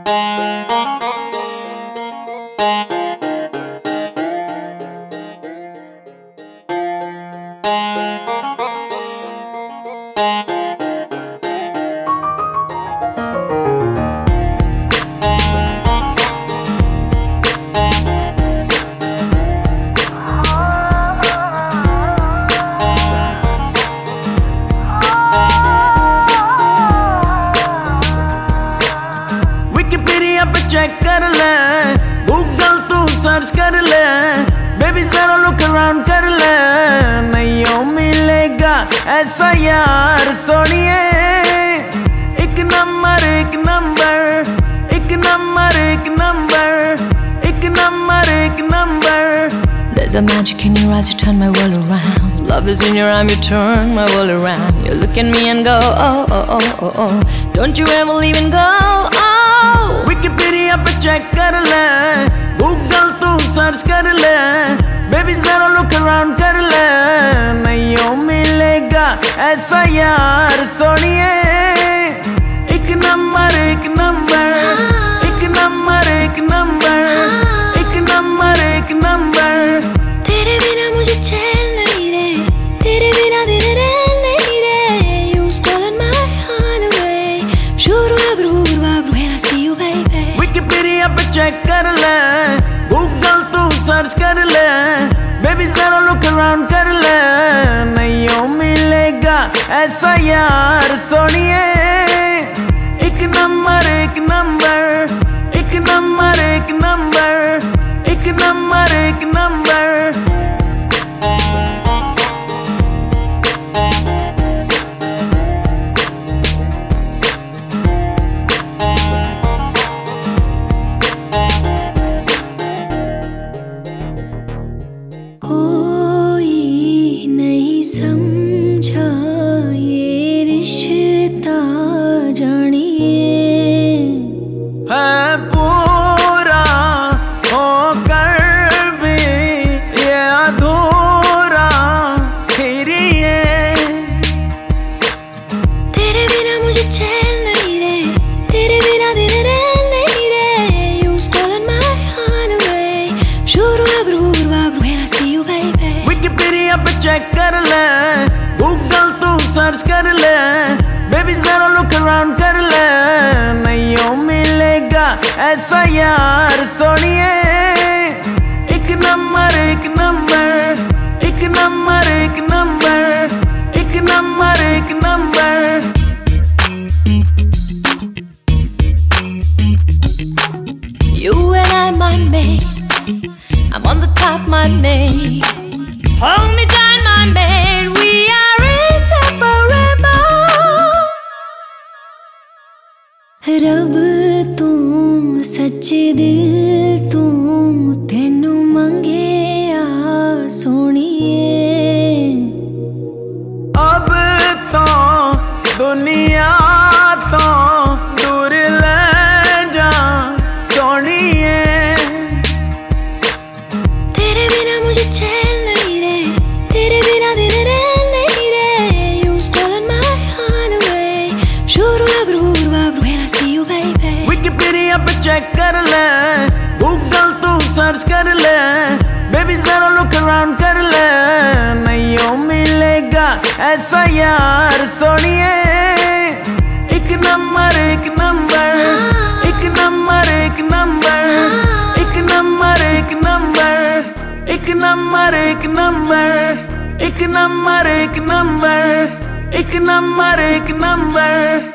Check कर ले, Google तू सर्च कर ले, बेबी जरा लुक अराउंड कर ले, नहीं मिलेगा ऐसा यार सोनिए। एक नंबर एक नंबर, एक नंबर एक नंबर, एक नंबर एक number. There's a magic in your eyes, you turn my world around. Love is in your arm, you turn my world around. You look at me and go, oh, oh, oh, oh, oh. Don't you ever leave and go, oh. Wikipedia पे check कर ले, Google तू search कर ले, baby जरा look around कर ले, नहीं मिलेगा ऐसा यार सोनिए। एक नंबर एक नंबर, एक नंबर एक नंबर, एक नंबर एक नंबर। तेरे बिना मुझे चैन नहीं रे, तेरे बिना दिन रैन नहीं रे। You stolen my heart away. Shuru abru abru when I see you baby. Wikipedia पे चेक कर ले, गूगल तू सर्च कर ले, बेबी जरा लुक अराउंड कर ले, नहीं मिलेगा ऐसा यार सोनिए। एक नंबर एक नंबर, एक नंबर एक नंबर, एक नंबर एक नंबर। कोई नहीं समझा ये रिश्ता जानिए, है पूरा होकर भी ये अधूरा फिर ये। तेरे बिना मुझे चैन नहीं रे, तेरे बिना दिन रैन नहीं रे। You stolen my heart away. Shuru abru abru when I see you baby. Wikipedia पे चेक कर ले, गूगल तू सर्च कर ले, बेबी जरा लुक अराउंड कर ले, नहीं मिलेगा ऐसा यार सोनिए। एक नंबर एक नंबर, एक नंबर एक नंबर, एक नंबर एक number. You and I, my mate, I'm on the top, my mate. Hold me tight, my mate, we are inseparable. रब तू सच्चे दिल तू, तेनू मंगे आ सोनिए। अब तो दुनिया तो दूर ले जा सोनिए। तेरे बिना मुझे चैन नहीं रे, तेरे बिना दिन रैन नहीं रे। You stolen my heart away. Shuru abru abru when I see you baby. Wikipedia पे चेक कर ले, गूगल तू सर्च कर ले, बेबी जरा लुक अराउंड कर ले, नहीं मिलेगा ऐसा यार सोनिए। एक नंबर एक नंबर, एक नंबर एक नंबर, एक नंबर एक नंबर, एक नंबर एक नंबर, एक नंबर एक नंबर, एक नंबर एक नंबर।